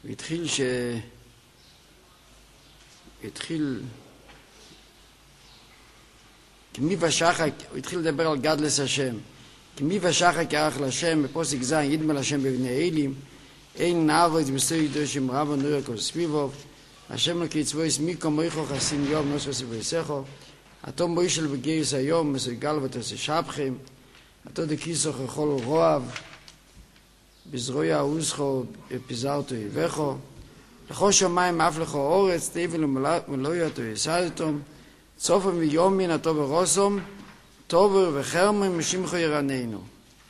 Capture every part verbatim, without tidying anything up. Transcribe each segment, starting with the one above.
והתחיל ש... התחיל... כמי ושחק, הוא התחיל לדבר על גדלס השם. כמי ושחק יערך לשם, בפוסק ז' ידמה לשם בבני אלים, אין נעבוד בסוי דושים רב ונורא כל סביבוב, השם לקצבויס מיקו מויכו חסים יום נוסו סביבויסכו, התום מוישל בגייס היום מסוגל ותעשה שבחם, התו דקיסו ככל רועב, בזרוי האוזכו פיזרתו יבכו, לכו שמיים אף לכו אורץ, תיבל ומלויותו יסדתום, צופם ויומין התו ברוסום, טובר וחרמם משמחו ירננו.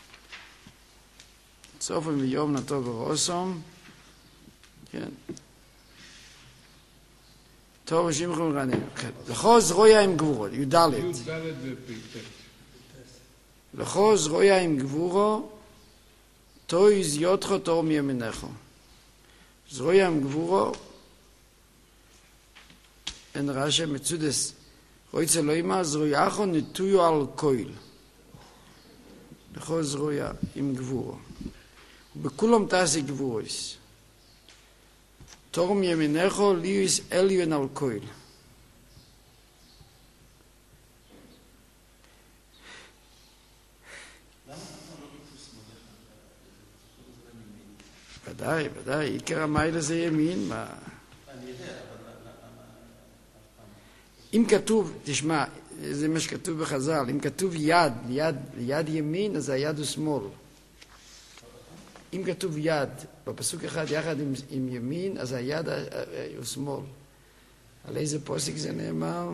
צופם ויומין התו ברוסום, כן. טוב ושמחו ירננו. לכו זרויה עם גבורו, י"ד. לכו זרויה עם גבורו, תוי זיותכו תור מימינכו. זרויה עם גבורו, אין רשא מצודס, רויצה לא אימה, זרויאחו נטויו על קויל. לכו זרויה עם גבורו. ובכולם תעשי גבורויס. תורם ימינכו ליוס אליון על קויל. ודאי, ודאי, עיקר המיילה זה ימין, מה... אם כתוב, תשמע, זה מה שכתוב בחז"ל, אם כתוב יד, יד, יד ימין, אז היד הוא שמאל. אם כתוב יד, בפסוק אחד יחד עם, עם ימין, אז היד הוא שמאל. על איזה פוסק זה נאמר?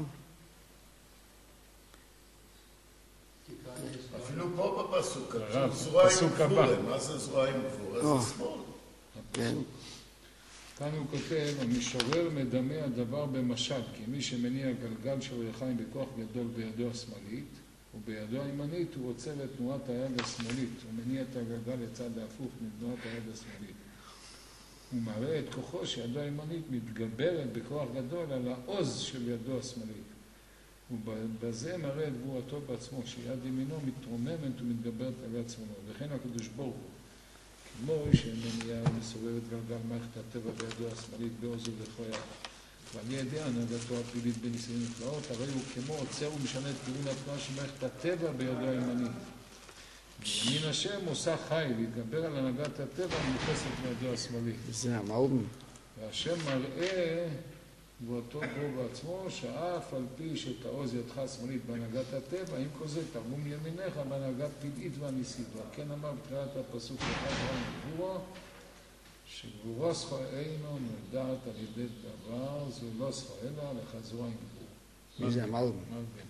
אפילו פה בפסוק, זרוע עם גבורה, מה זה זרוע עם גבורה? זה שמאל. כן. כאן הוא כותב, המשורר מדמה הדבר במשל, כי מי שמניע גלגל של יחיים בכוח גדול בידו השמאלית, ובידו הימנית הוא עוצר את תנועת היד השמאלית, הוא מניע את הגלגל לצד ההפוך מתנועת היד השמאלית. הוא מראה את כוחו שידו הימנית מתגברת בכוח גדול על העוז של ידו השמאלית. ובזה מראה את גבורתו בעצמו, שיד ימינו מתרוממת ומתגברת על יד שמאלו, וכן הקדוש ברוך הוא. כמו שמניעה ומסובבת גלגל מערכת הטבע בידו השמאלית בעוז ובכוח. ועל ידי הנהגתו הפעילית בניסים נפלאות, הרי הוא כמו עוצר ומשנה את כיוון התנועה של מערכת הטבע בידו הימנית. מן השם עושה חי, להתגבר על הנהגת הטבע ומתפסת בידו השמאלית. זה המאום. והשם מראה גבורתו בו בעצמו, שאף על פי שתעוז ידך השמאלית בהנהגת הטבע, עם כל זה תרגום ימינך בהנהגת פלאית והניסית. וכן אמר בתחילת הפסוק אחד רם גבורו, שגבורו שכו אינו נודעת על ידי דבר, זו לא שכו אלא לחזורה עם גבור. מי זה המאום? מלבין.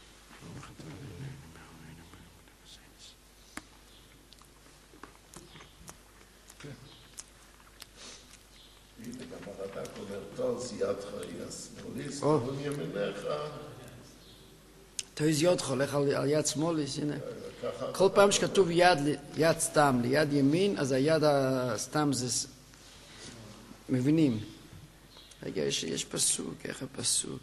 אתה אומר, תעוז ידך היא השמאלית, תרגום ימינך. תעוז ידך הולך על יד שמאלית, הנה. כל פעם שכתוב יד, יד סתם ליד ימין, אז היד הסתם זה... מבינים? רגע, יש, יש פסוק, איך הפסוק?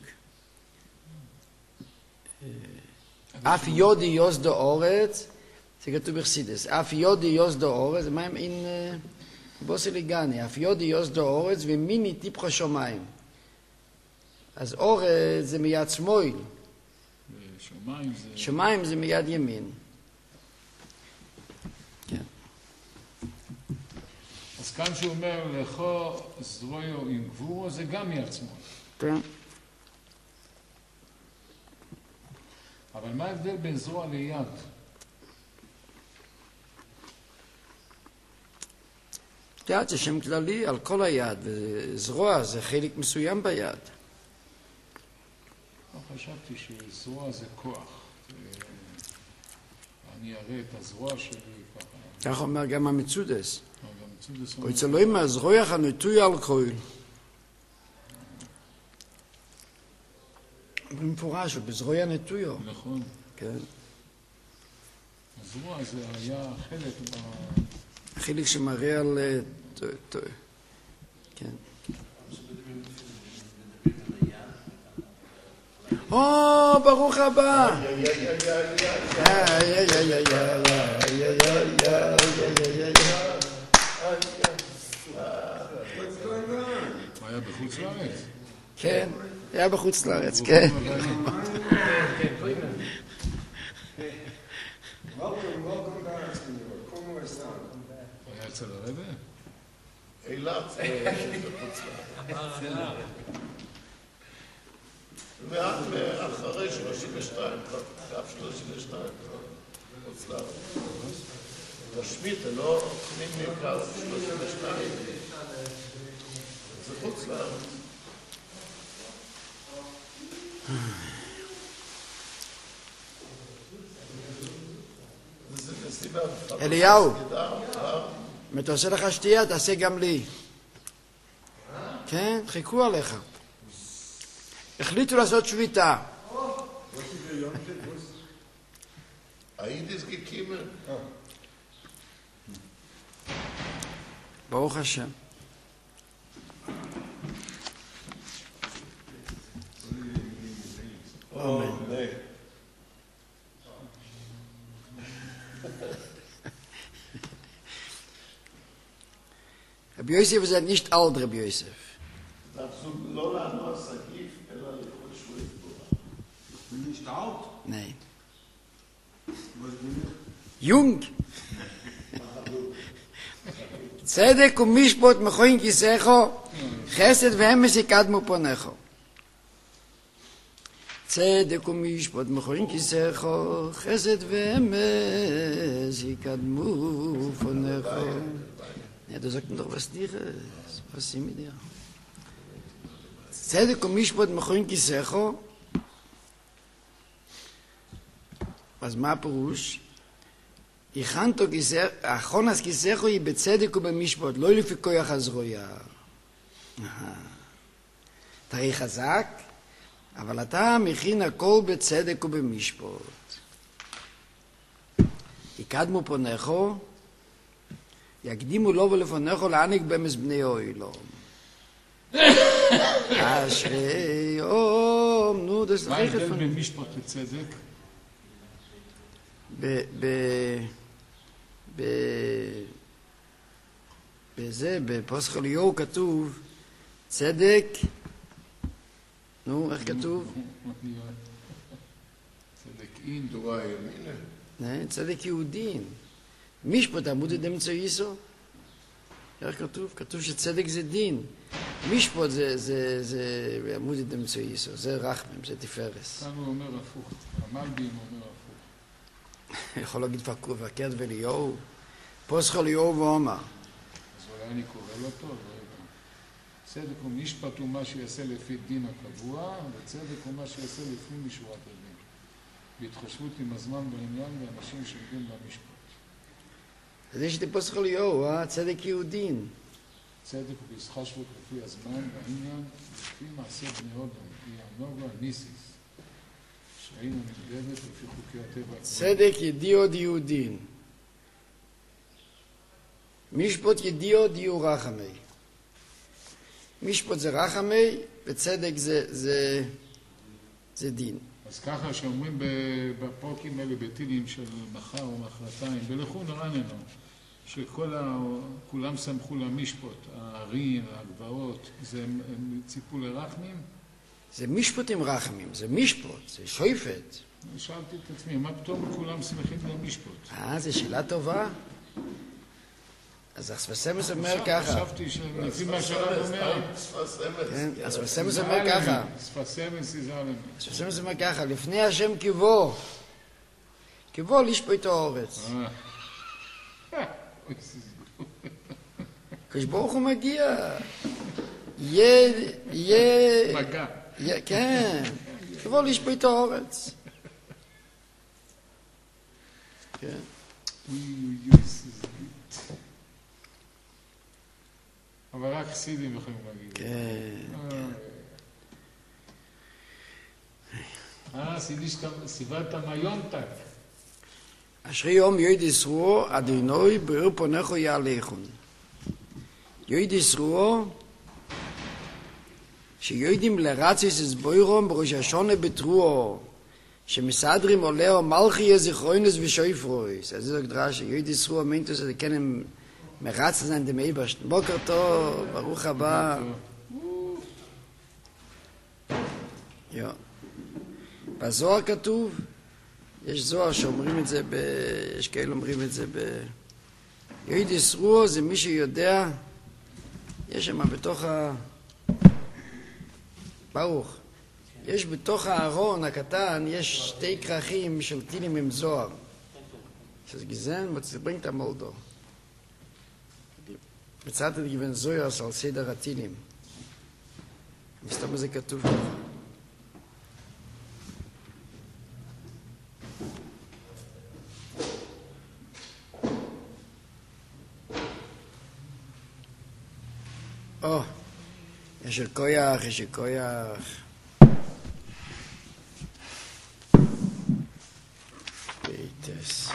אף יודי יוסדו אורץ, זה כתוב בחסידות, אף יודי יוסדו אורץ, זה מה אם אין... בוסי ליגני, אף יודי יוסדו אורץ ומיני טיפחו שמיים. אז אורץ זה מיד שמאל. שמיים זה... שמיים זה מיד ימין. כן. אז כאן שהוא אומר, לכו זרויו עם גבורו, זה גם מיד שמאל. כן. אבל מה ההבדל בין זרוע ליד? יד זה שם כללי על כל היד, וזרוע זה חלק מסוים ביד. לא חשבתי שזרוע זה כוח. אני אראה את הזרוע שלי ככה. כך אומר גם המצודס. גם המצודס או אצל אלוהים הזרוע הנטוי על קויל. במפורש, בזרוע נטויו. נכון. כן. הזרוע זה היה חלק מה... החלק שמראה על... כן. או, ברוך הבא! בחוץ לארץ. כן, היה בחוץ לארץ, כן. היה אצל הרבה? אילת, בחוץ לארץ. מעט אחרי שלושים ושתיים, קו שלושים ושתיים, בחוץ לארץ. תשמיט, לא קונים מקו שלושים ושתיים. זה חוץ לארץ. אליהו, אם אתה עושה לך שתייה, תעשה גם לי. כן, חיכו עליך. החליטו לעשות שביתה. היידיס גקימר. ברוך השם. אמן. Rabbi Yosef ist nicht alt, Rabbi Yosef. Darfst du לא לענות סגיף, אלא לכל שוי תבורה. Nicht alt? Nein. Was bin ich? Jung. צדק ומשפט מכוין כיסךו, חסד ואמס יקדמו פונךו. צדק ומשפט מכוין כיסךו, חסד ואמס יקדמו פונךו. Ja, du sagst mir doch was dir ist. Was sind mit dir? צדק ומשפט מכוין כיסךו. אז מה הפירוש? הכנת כיסך, הכונס כיסך היא בצדק ובמשפט, לא לפי כוח הזרויה. אתה הרי חזק, אבל אתה מכין הכל בצדק ובמשפט. יקדמו פונךו, יקדימו לו ולפונךו להעניק במס בני אוהלו. אשרי יום, נו, זה מה ההבדל בין משפט לצדק? ב... ב... ב... בזה, בפוסח אליהו כתוב צדק, נו, איך כתוב? צדק אין. תורה ימינה. צדק יהודין. משפט עמוד דמצו ייסו. איך כתוב? כתוב שצדק זה דין. משפט זה, זה, זה עמוד דמצו ייסו. זה רחמם, זה תפארס. כאן הוא אומר הפוך. המלבים אומר הפוך. יכול להגיד פקד ואליהו. פוסח אליהו ואומר. אז אולי אני קורא לו טוב. צדק ומשפט הוא מה שיעשה לפי דין הקבוע, וצדק הוא מה שיעשה לפי משורת הדין. בהתחשבות עם הזמן בעניין ואנשים שעובדים במשפט. אז יש לי פוסח אליהו, אה? צדק יהודין. צדק הוא בהתחשבות לפי הזמן והעניין, לפי מעשה בני אדם, היא הנוגה ניסיס, שהיינו נמדדת לפי חוקי הטבע. צדק ידיעות יהודין. משפט ידיעות יהיו רחמי. משפט זה רחמי, וצדק זה, זה, זה דין. אז ככה שאומרים בפרקים האלה בתהילים של מחר או מחרתיים, בלכו נרננו, שכולם שמחו למשפט, הערים, הגבעות, זה הם ציפו לרחמים? זה משפט עם רחמים, זה משפט, זה שויפת. שאלתי את עצמי, מה פתאום כולם שמחים למשפט? אה, זו שאלה טובה. אז אספסמס אומר ככה. חשבתי שלפי מה שהרב אומר. כן, אספסמס אומר ככה. אספסמס יזהלם. אספסמס אומר ככה, לפני השם קיבו. קיבו לשפוט האורץ. כשברוך הוא מגיע. יהיה... יהיה... מגע. כן. קיבו לשפוט האורץ. כן. אבל רק חסידים יכולים להגיד. כן. אה, סיבת המיונטק. אשרי יום יויד ישרו, אדינוי באור פונךו יעליכון. יויד ישרו, שיוידים לרציס הסבוירום בראש השונה בתרועו, שמסדרים עולהו מלכי יזכרוינס ושויפרויס. אז זה דרש, יויד ישרו, מינטוס, זה כן הם מרץ לזן דם איברשט. בוקר טוב, ברוך הבא. יו. בזוהר כתוב, יש זוהר שאומרים את זה, ב... יש כאלה אומרים את זה ב... יוידיס רוח זה מי שיודע, יש שם בתוך ה... ברוך, יש בתוך הארון הקטן, יש שתי כרכים של טילים עם זוהר. Das gesehen, was sie bringt am Moldo. מצאתי לגוון זוהר על סדר הטילים. מסתבר זה כתוב ככה. או, יש כוח, יש כוח. ביטס.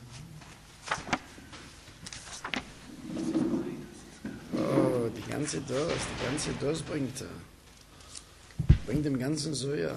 Oh, die ganze Dost, die ganze Dost bringt er. Bringt dem ganzen Soja.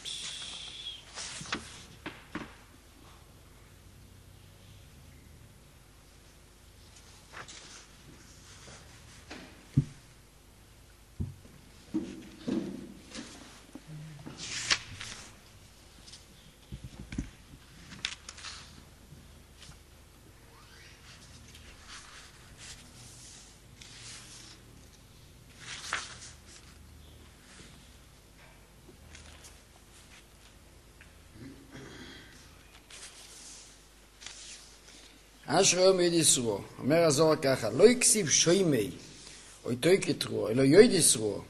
אשרי יום ידיס רוח, אומר הזוהר ככה, לא יקסיב שוימי, או איתוי כתרוע, אלא ידיס רוח.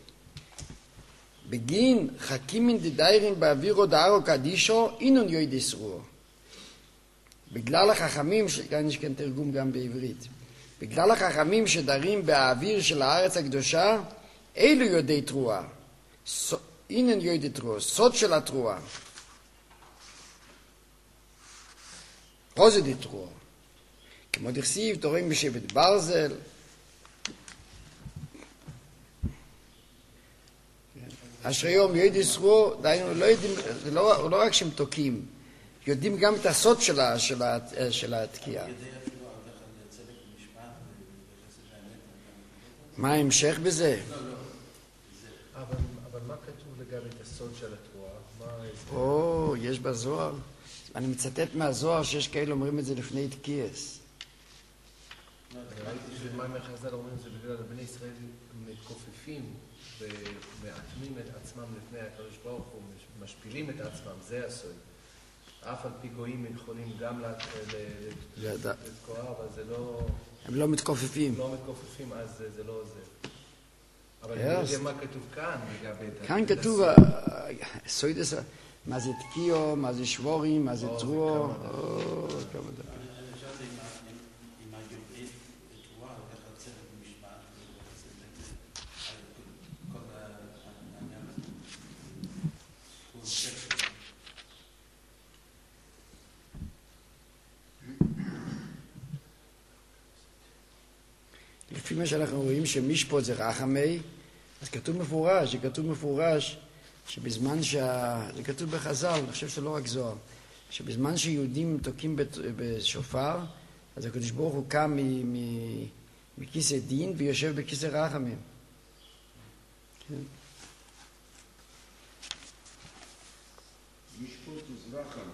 בגין חכימין דדיירין באווירו דארו קדישו, אינון ידיס רוח. בגלל החכמים, כאן יש כאן תרגום גם בעברית, בגלל החכמים שדרים באוויר של הארץ הקדושה, אלו יודעי תרועה. אינון יודעי תרועה, סוד של התרועה. רוזי תרועה. כמו דכסיב, תורים בשבט ברזל. אשרי יום ידיס רוח, דיינו, לא יודעים, זה לא, לא רק שהם תוקים, יודעים גם את הסוד שלה, שלה, של התקיעה. מה ההמשך בזה? אבל, אבל מה כתוב לגבי את הסוד של התרועה? או, יש בזוהר. אני מצטט מהזוהר שיש כאלה אומרים את זה לפני תקיעס. אני ראיתי שמים החז"ל אומרים זה בגלל בני ישראל מתכופפים ומעטמים את עצמם לפני הקדוש ברוך הוא, משפילים את עצמם, זה הסוד. אף על פי גויים יכולים גם לתקוע, אבל זה לא... הם לא מתכופפים. לא מתכופפים, אז זה לא זה. אבל אני לא יודע מה כתוב כאן לגבי... כאן כתוב, סוידס, מה זה תקיעו, מה זה שבורים, מה זה תרוע, כמה דבר. לפי מה שאנחנו רואים שמשפוט זה רחמי, אז כתוב מפורש, זה כתוב מפורש שבזמן שה... זה כתוב בחז"ל, אני חושב שלא רק זוהר, שבזמן שיהודים תוקעים בשופר, אז הקדוש ברוך הוא קם מכיסא דין ויושב בכיסא רחמים. כן. משפוט זה רחמים.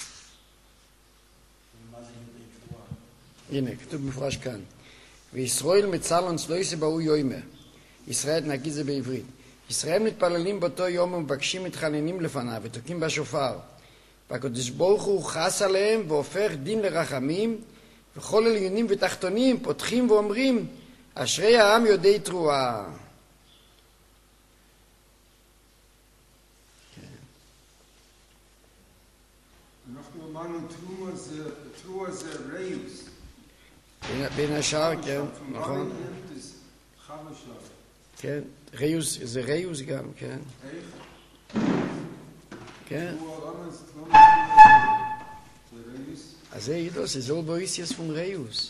הנה, כתוב מפורש כאן. וישראל מצלון סלויסה באו יוימה. ישראל, נגיד זה בעברית. ישראל מתפללים באותו יום ומבקשים מתחננים לפניו ותוקעים בשופר. והקדוש ברוך הוא חס עליהם והופך דין לרחמים, וכל עליונים ותחתונים פותחים ואומרים, אשרי העם יודעי תרועה. אנחנו אמרנו תרועה זה ריוס. בין השאר, כן, נכון. כן, ריוס, זה ריוס גם, כן. כן. אז זה ידוס, זה זול בויסיאס פון ריוס.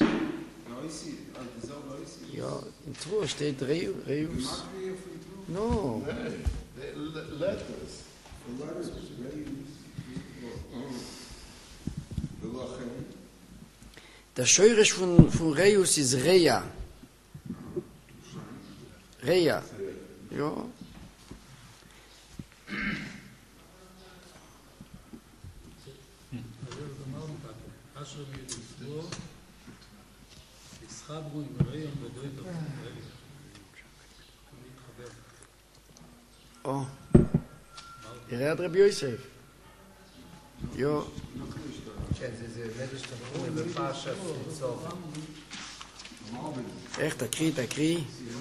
Ja, in Trua steht Reus. No. Letters. Der Scheurisch von, von Reus ist Rea. Rea. Ja. אשר מלפגוע, יסחברו עם הריון ודוי דוקטור. או, יראה את רבי יוסף. יו. כן, זה מדרש תנחומים בפרשת צור. איך תקריא, תקריא.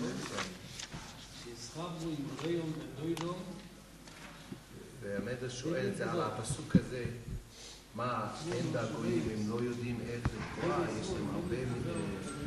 יסחברו עם הריון ודוי דוקטור. והמדרש שואל את זה על הפסוק הזה, מה, אין דאגויים, הם לא יודעים איך לקרוא, יש להם הרבה